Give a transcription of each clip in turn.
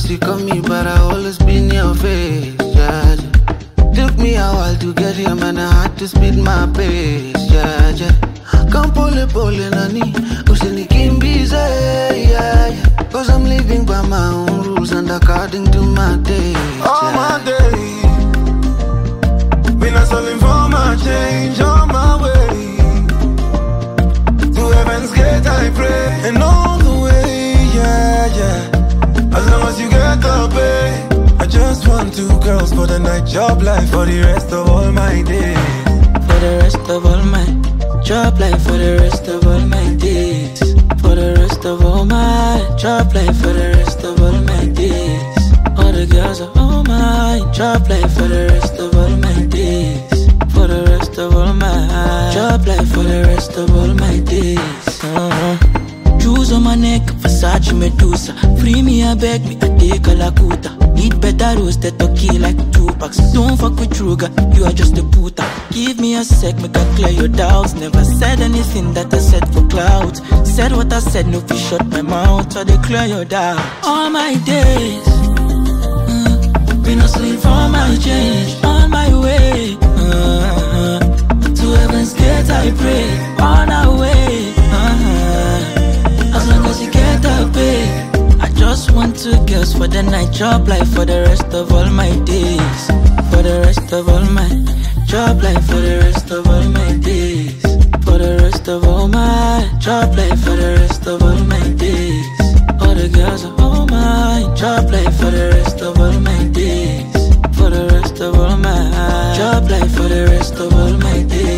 sick of me, but I always be in your face, yeah, yeah. Took me a while to get here, man, I had to speed my pace, yeah, yeah. Come pole nani, usini kimbize, yeah, yeah. Cause I'm living by my own rules and according to my days, yeah. All my days, been hustling for my change on my way. To heaven's gate I pray, and all the way, yeah, yeah. As long as you get the pay. I just want 2 girls for the night, job life for the rest of all my days. For the rest of all my job life, for the rest of all my days. For the rest of all my job life, for the rest of all my days. All the girls are all my job life, for the rest of all my days. For the rest of all my job life, for the rest of all my days. Jewels on my neck, Versace Medusa. Free me, I beg me, I take a Lakuta. Eat better roasted turkey like 2 packs. Don't fuck with Truga, you are just a puta. Give me a sec, make I clear your doubts. Never said anything that I said for clouds. Said what I said, no fish shut my mouth. So they clear your doubts. All my days, been hustling for my change. On my way, to heaven's gate I pray. On our way, as long as you get the pay. I just want 2 girls for the night, job life for the rest of all my days. For the rest of all my job life, for the rest of all my days. For the rest of all my job life, for the rest of all my days. All the girls are all my job life, for the rest of all my days. For the rest of all my job life, for the rest of all my days.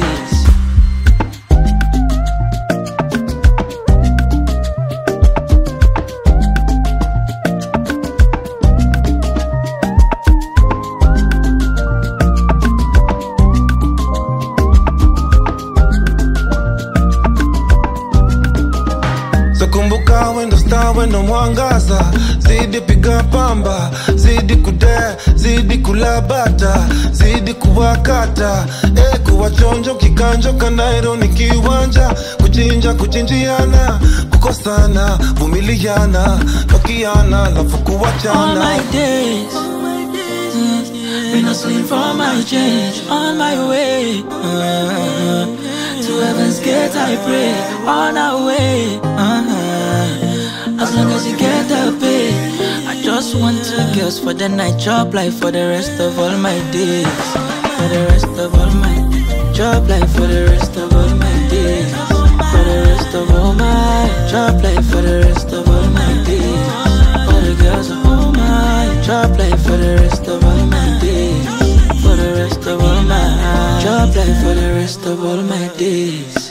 Kumbuka wendo star wendo mwangaza. Zidi piga pamba, zidi kudea, zidi kulabata, zidi kuwakata. Kuwachonjo kikanjo kanairo ni kiwanja. Kuchinja kuchinjiana, kukosana, vumiliana, tokiana, lafu kuwachana. All my days, been hustling for my change. On my way, to heaven's gate I pray. On our way, as long as you get the pay. I just want 2 girls for the night, job life for the rest of all my days. For the rest of all my job life, for the rest of all my days. For the rest of all my job life, for the rest of all my days. All the girls are all my job life, for the rest of all my days. For the rest of all my job life, for the rest of all my days.